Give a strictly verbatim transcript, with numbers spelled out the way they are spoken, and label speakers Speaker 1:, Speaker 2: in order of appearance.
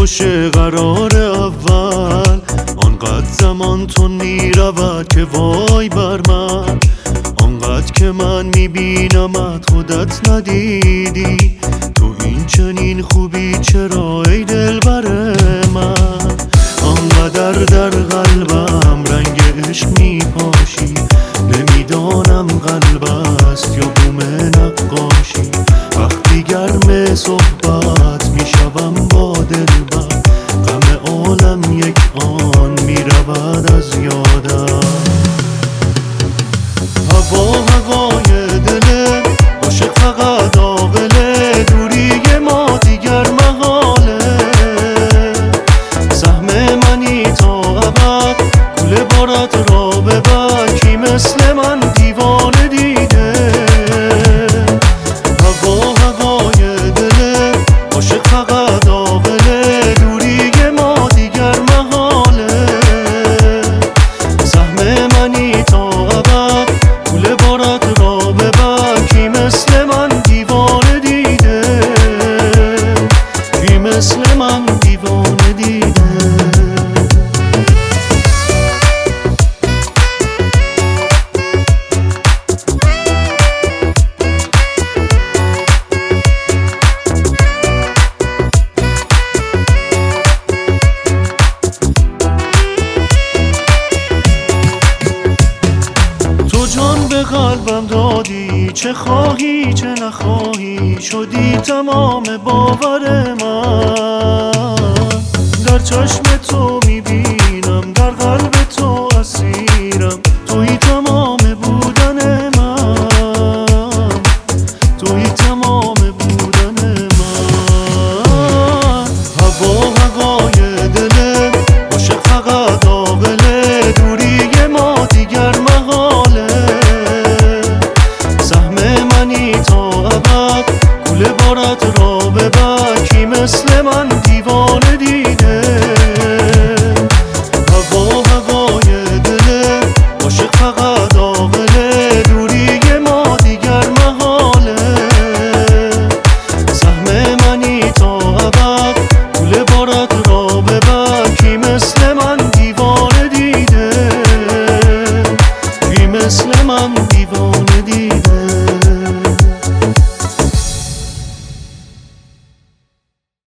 Speaker 1: باشه قرار اول. آنقدر زمان تون میرود که وای بر من، آنقدر که من میبینمت خودت ندیدی. تو این چنین خوبی چرا ای دلبر من؟ آنقدر در قلبم رنگ عشق میپاشی، نمیدانم قلب است یا بوم نقاشی. وقتی گرم صحبت میشوم با دلبر، غم عالم یک آن میرود از یادم. هوا هوای دله، عاشق فقط عاقله، دوری ما دیگر محاله. سهم منی تا ابد، کوله بارت را ببر، کی مثل من دیوانه دیده. هوا هوای دله، عاشق فقط عاقله، دوری ما دیگر محاله. سهم منی تا ابد، کوله بارت را ببر، کی مثل من دیوانه دیده، کی مثل من دیوانه دیده. جان به قلبم دادی، چه خواهی چه نخواهی، شدی تمام باور من. در چشم تو میبینم، در قلب